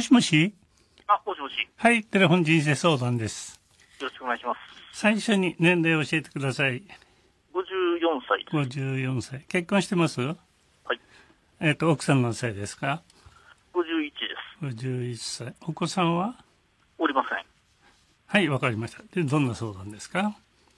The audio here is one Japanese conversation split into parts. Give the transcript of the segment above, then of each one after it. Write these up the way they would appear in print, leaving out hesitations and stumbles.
もしもし。 もしもし。 はい、テレフォン人生相談です。 よろしくお願いします。 最初に年齢を教えてください。 54歳です。 54歳。結婚してます？ はい。 奥さん何歳ですか 51です。 51歳。お子さんは？ おりません。 はい、わかりました。で、どんな相談ですか？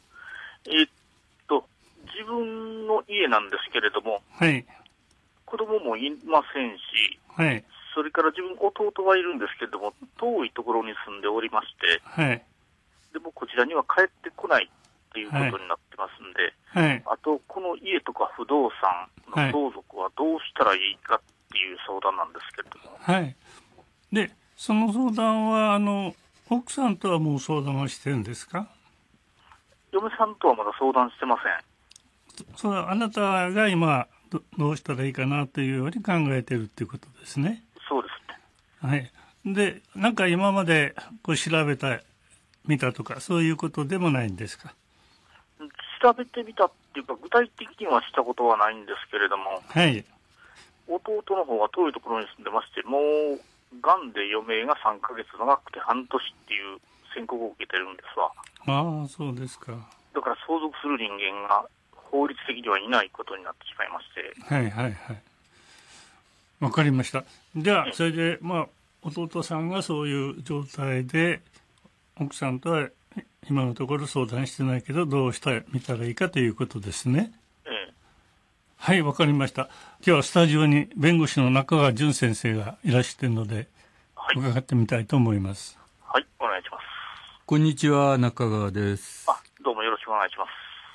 自分の家なんですけれども、 はい。 子供もいませんし、 はい。 それから自分、弟はいるんですけれども、遠いところに住んでおりまして、 はい。 でもこちらには帰ってこないということになってますんで、 はい。 あと、この家とか不動産の相続はどうしたらいいかっていう相談なんですけれども。 はい。で、その相談は、奥さんとはもう相談はしてるんですか？ 嫁さんとはまだ相談してません。 それはあなたが今どうしたらいいかなというように考えてるっていうことですね。 そうですね。 はい。で、なんか今までこう調べた、見たとか、そういうことでもないんですか？ 調べてみたっていうか、具体的にはしたことはないんですけれども、 はい。 弟の方は遠いところに住んでまして、もう、癌で余命が3ヶ月、長くて半年っていう宣告を受けてるんですわ。 ああ、そうですか。 だから相続する人間が法律的にはいないことになってしまいまして。 はいはいはい。わかりました。じゃあ、それで、弟さんがそういう状態で、奥さんとは今のところ相談してないけど、どうしてみたらいいかということですね。はい、わかりました。今日はスタジオに弁護士の中川淳先生がいらしているので、 はい、 伺ってみたいと思います。 はい、お願いします。 こんにちは、中川です。 どうもよろしくお願いします。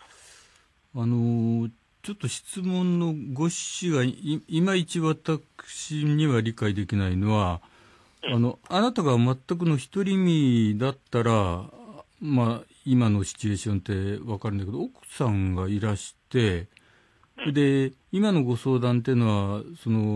ちょっと質問のご趣旨がいまいち私には理解できないのは、あなたが全くの独り身だったら、今のシチュエーションって分かるんだけど、奥さんがいらして、で、今のご相談っていうのは、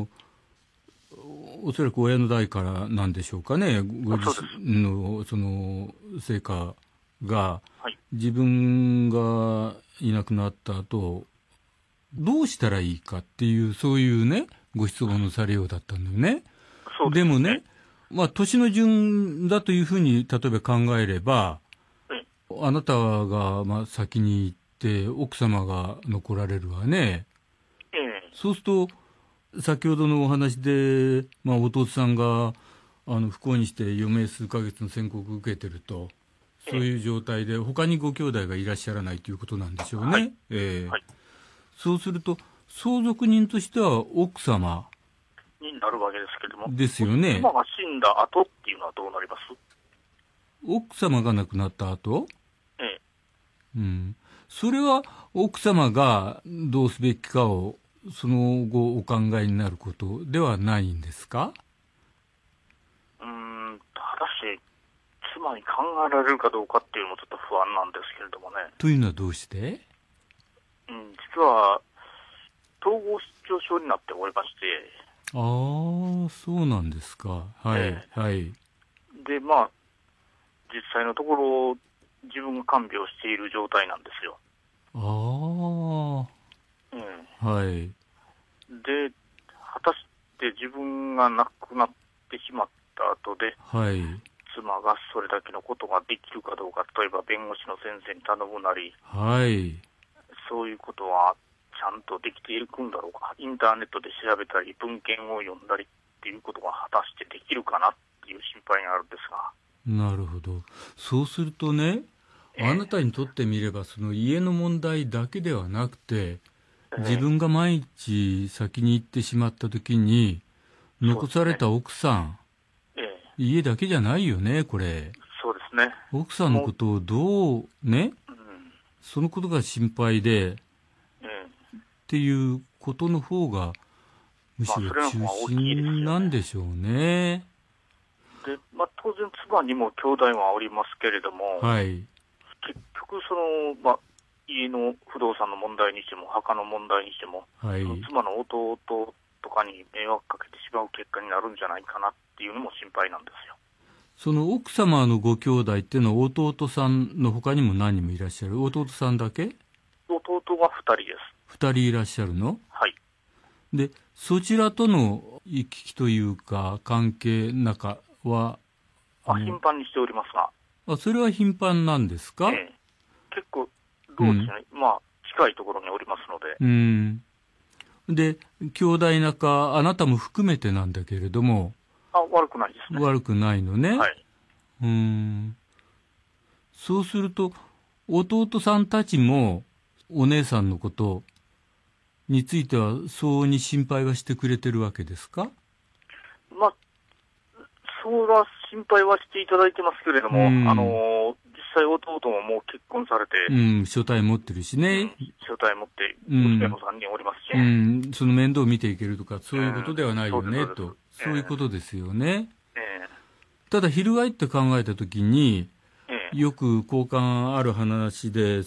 おそらく親の代からなんでしょうかね、ご自身の成果が、自分がいなくなった後、どうしたらいいかっていう、そういうね、ご質問のされようだったんだよね。でもね、年の順だというふうに、例えば考えれば、あなたが先に行って、奥様が残られるわね。そうすると、先ほどのお話で、弟さんが不幸にして余命数ヶ月の宣告を受けてると、そういう状態で他にご兄弟がいらっしゃらないということなんでしょうね。そうすると相続人としては奥様になるわけですけれども、 ですよね。 妻が死んだ後っていうのはどうなります？ 奥様が亡くなった後、それは奥様がどうすべきかをその後お考えになることではないんですか？ ただし、妻に考えられるかどうかっていうのもちょっと不安なんですけれどもね。 というのはどうして？ 実は、統合失調症になっておりまして。 ああ、そうなんですか。はい、はい。 で、実際のところ、自分が看病している状態なんですよ。はい。で、果たして自分が亡くなってしまった後で、妻がそれだけのことができるかどうか、例えば弁護士の先生に頼むなり、そういうことはちゃんとできていくんだろうか、インターネットで調べたり、文献を読んだりっていうことが果たしてできるかなっていう心配があるんですが。 なるほど。そうするとね、あなたにとってみれば、その家の問題だけではなくて、自分が毎日先に行ってしまったときに、残された奥さん、家だけじゃないよね、これ。 そうですね。 奥さんのことをどうね、そのことが心配で、っていうことの方が、むしろ中心なんでしょうね。 で、当然妻にも兄弟はおりますけれども、結局家の不動産の問題にしても墓の問題にしても、妻の弟とかに迷惑かけてしまう結果になるんじゃないかなっていうのも心配なんですよ。 その奥様のご兄弟っていうのは弟さんの他にも何人もいらっしゃる？弟さんだけ？ 弟が2人です。 2人いらっしゃるの？ はい。 で、そちらとの行き来というか、関係仲は頻繁にしておりますが。 それは頻繁なんですか？ 結構、どうですね、近いところにおりますので。で、兄弟仲、あなたも含めてなんだけれども。 悪くないですね。 悪くないのね。 はい。 そうすると、弟さんたちも、お姉さんのことについては、そうに心配はしてくれてるわけですか？ そうは心配はしていただいてますけれども、実際弟ももう結婚されて、 所帯持ってるしね。 所帯持って、娘も3人おりますし、 その面倒を見ていけるとか、そういうことではないよね、と。そういうことですよね。ただ、翻って考えたときに、よく好感ある話で、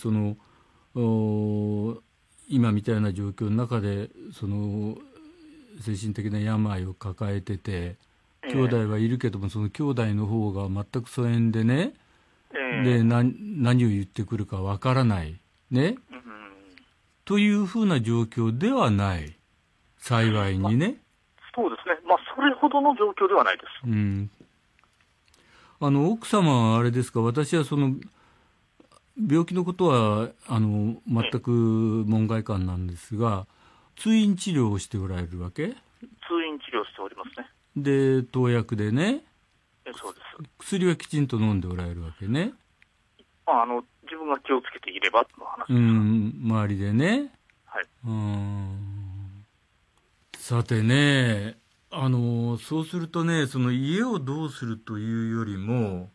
今みたいな状況の中で、精神的な病を抱えてて、兄弟はいるけども、その兄弟の方が全く疎遠でね、で何を言ってくるかわからないね、というふうな状況ではない、幸いにね。 そうですね、それほどの状況ではないです。 奥様はあれですか、私は病気のことは全く門外漢なんですが、通院治療をしておられるわけ？ 通院治療しておりますね。 で、投薬でね。 そうです。 薬はきちんと飲んでおられるわけね。 自分が気をつけていればの話です。 周りでね。 はい。 さてね、そうするとね、その家をどうするというよりも、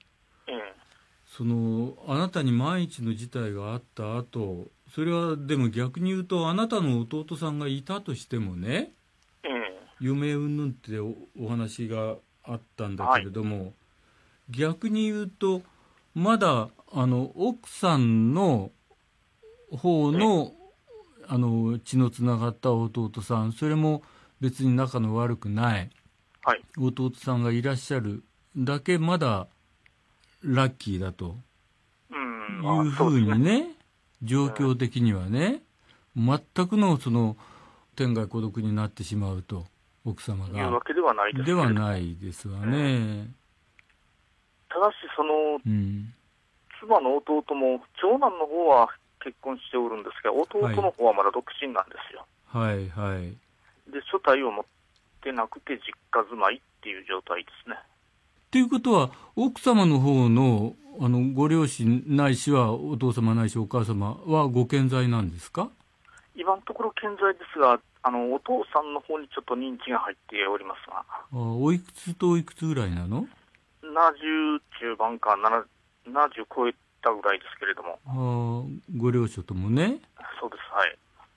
あなたに万一の事態があった後、それはでも逆に言うと、あなたの弟さんがいたとしてもね、嫁うんぬんってお話があったんだけれども、逆に言うと、まだ奥さんの方の血のつながった弟さん、それも別に仲の悪くない弟さんがいらっしゃるだけ、まだラッキーだというふうにね、状況的にはね、全くの天涯孤独になってしまうと、奥様がいうわけではないですではないですわね。 ただし妻の弟も長男の方は結婚しておるんですが、弟の方はまだ独身なんですよ。 はいはい。 で、所帯を持ってなくて実家住まいっていう状態ですね。 ということは、奥様の方のご両親ないしはお父様ないしお母様はご健在なんですか？ 今のところ健在ですが、お父さんの方にちょっと認知が入っておりますが。 おいくつとおいくつぐらいなの ？70中盤か70超えたぐらいですけれども。 ご両親ともね。 そうです、はい。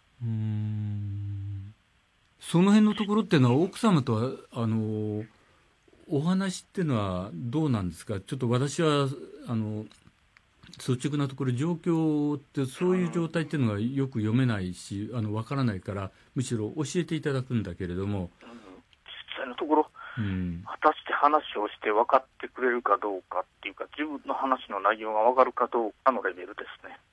その辺のところっていうのは、奥様とはお話っていうのはどうなんですか？ちょっと私は率直なところ、状況ってそういう状態っていうのがよく読めないし、わからないから、むしろ教えていただくんだけれども、 実際のところ、果たして話をして分かってくれるかどうかっていうか、自分の話の内容が分かるかどうかのレベルですね。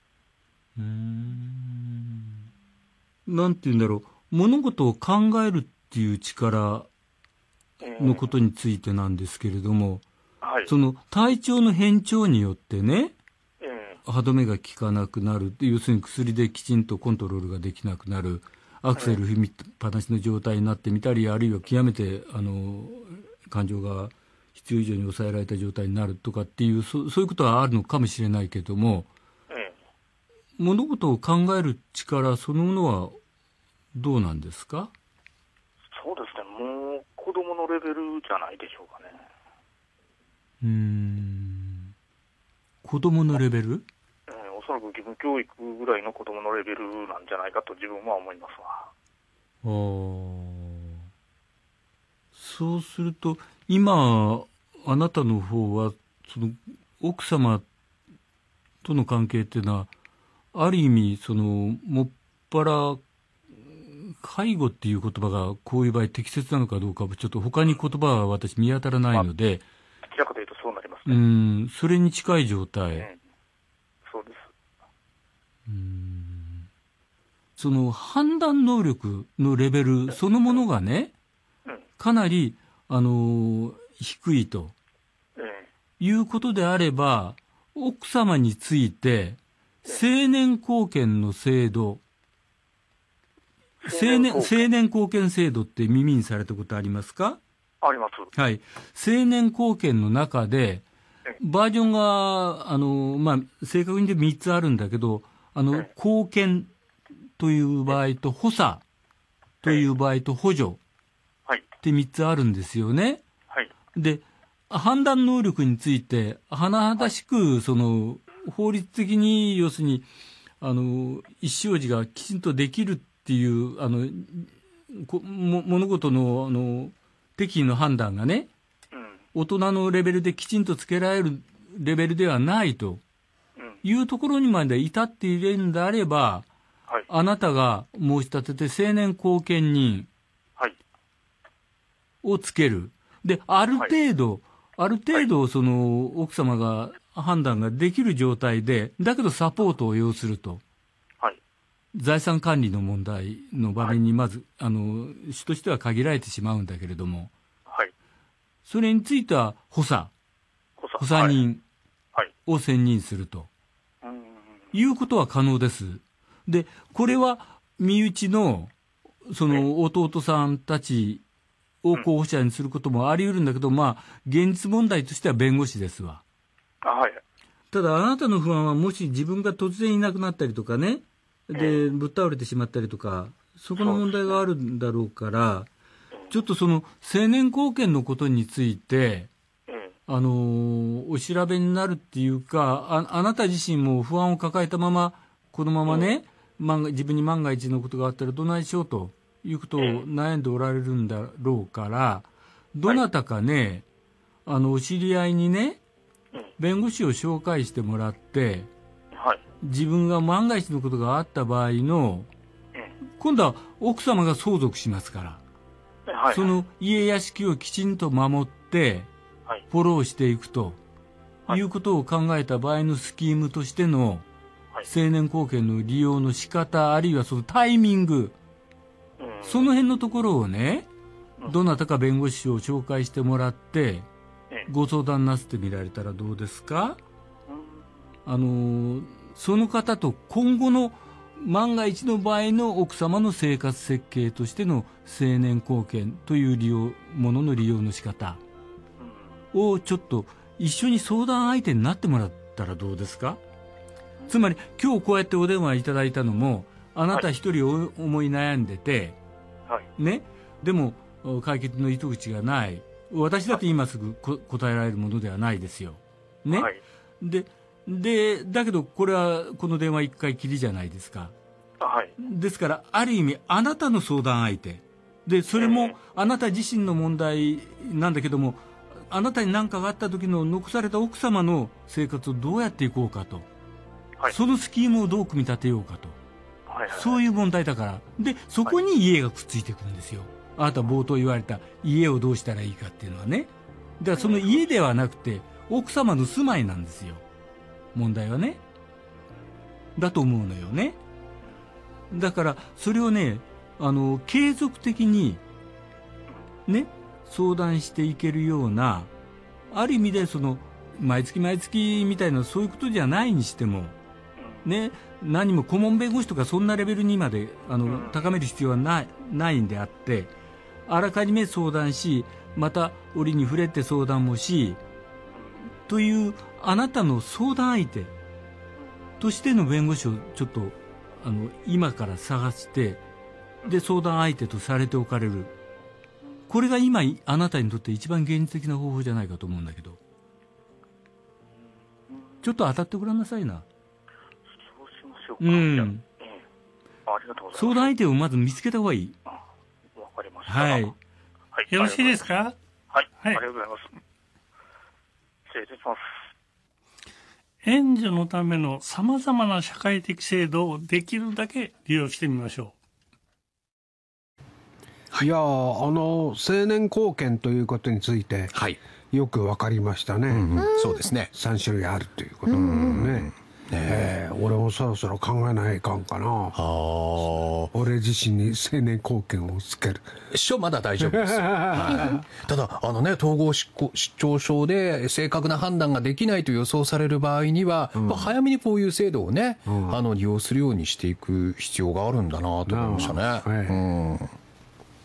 なんていうんだろう、物事を考えるっていう力のことについてなんですけれども、その体調の変調によってね、歯止めが効かなくなる、要するに薬できちんとコントロールができなくなる、アクセル踏みっぱなしの状態になってみたり、あるいは極めて感情が必要以上に抑えられた状態になるとかっていう、そういうことはあるのかもしれないけども、物事を考える力そのものはどうなんですか？ そうですね、もう子供のレベルじゃないでしょうかね。 子供のレベル？ おそらく義務教育ぐらいの子供のレベルなんじゃないかと自分は思いますが。 そうすると、今あなたの方は奥様との関係っていうのは、ある意味もっぱら介護っていう言葉がこういう場合適切なのかどうか、ちょっと他に言葉は私見当たらないので、 どちらかというとそうなりますね。 それに近い状態。 そうです。 その判断能力のレベルそのものがね、 かなり、低いということであれば、奥様について成年後見の制度、成年後見制度って耳にされたことありますか？ あります。 はい。成年後見の中で、バージョンが、正確にで3つあるんだけど、後見という場合と補佐という場合と補助って3つあるんですよね。 はい。 で、判断能力について、甚だしく、法律的に、要するに、意思表示がきちんとできるっていう、物事の、適宜の判断がね、大人のレベルできちんとつけられるレベルではないというところにまで至っているんであれば、あなたが申し立てて成年後見人をつける。で、ある程度、奥様が判断ができる状態で、だけどサポートを要すると。財産管理の問題の場面にまず、主としては限られてしまうんだけれども、それについては補佐人を選任すると、いうことは可能です。で、これは身内の弟さんたちを候補者にすることもあり得るんだけど、現実問題としては弁護士ですわ。ただあなたの不安は、もし自分が突然いなくなったりとかね、でぶっ倒れてしまったりとか、そこの問題があるんだろうから、ちょっと成年後見のことについて、お調べになるっていうか、あなた自身も不安を抱えたまま、このままね、自分に万が一のことがあったらどないしようということを悩んでおられるんだろうから、どなたかね、お知り合いにね、弁護士を紹介してもらって、自分が万が一のことがあった場合の、今度は奥様が相続しますから、その家屋敷をきちんと守って、フォローしていくということを考えた場合のスキームとしての成年後見の利用の仕方、あるいはそのタイミング、その辺のところをね、どなたか弁護士を紹介してもらってご相談なすってみられたらどうですか？その方と今後の万が一の場合の奥様の生活設計としての成年後見というものの利用の仕方をちょっと一緒に相談相手になってもらったらどうですか？つまり今日こうやってお電話いただいたのも、あなた一人思い悩んでて、ね、でも解決の糸口がない。私だって今すぐ答えられるものではないですよ。ね。だけどこれはこの電話一回きりじゃないですか。ですからある意味あなたの相談相手で、それもあなた自身の問題なんだけども、あなたに何かがあった時の残された奥様の生活をどうやっていこうかと、そのスキームをどう組み立てようかと、そういう問題だから。でそこに家がくっついてくるんですよ。あなた冒頭言われた家をどうしたらいいかっていうのはね。だからその家ではなくて奥様の住まいなんですよ、問題はね。だと思うのよね。だからそれをね、継続的にね相談していけるような、ある意味で毎月毎月みたいなそういうことじゃないにしてもね、何も顧問弁護士とかそんなレベルにまで高める必要はないんであって、あらかじめ相談し、また折に触れて相談もしというあなたの相談相手としての弁護士をちょっと今から探して、で相談相手とされておかれる。これが今あなたにとって一番現実的な方法じゃないかと思うんだけど、ちょっと当たってごらんなさいな。 そうしましょうか。ありがとうございます。 相談相手をまず見つけた方がいい。 わかりました。 よろしいですか？ ありがとうございます。失礼いたします。 援助のためのさまざまな社会的制度をできるだけ利用してみましょう。いや青年後見ということについて、よく分かりましたね。 そうですね。 3種類あるということね。 俺もそろそろ考えないかんかな。俺自身に成年後見をつける。 師匠まだ大丈夫です、はい、ただ統合失調症で正確な判断ができないと予想される場合には、早めにこういう制度をね、利用するようにしていく必要があるんだなと思いましたね。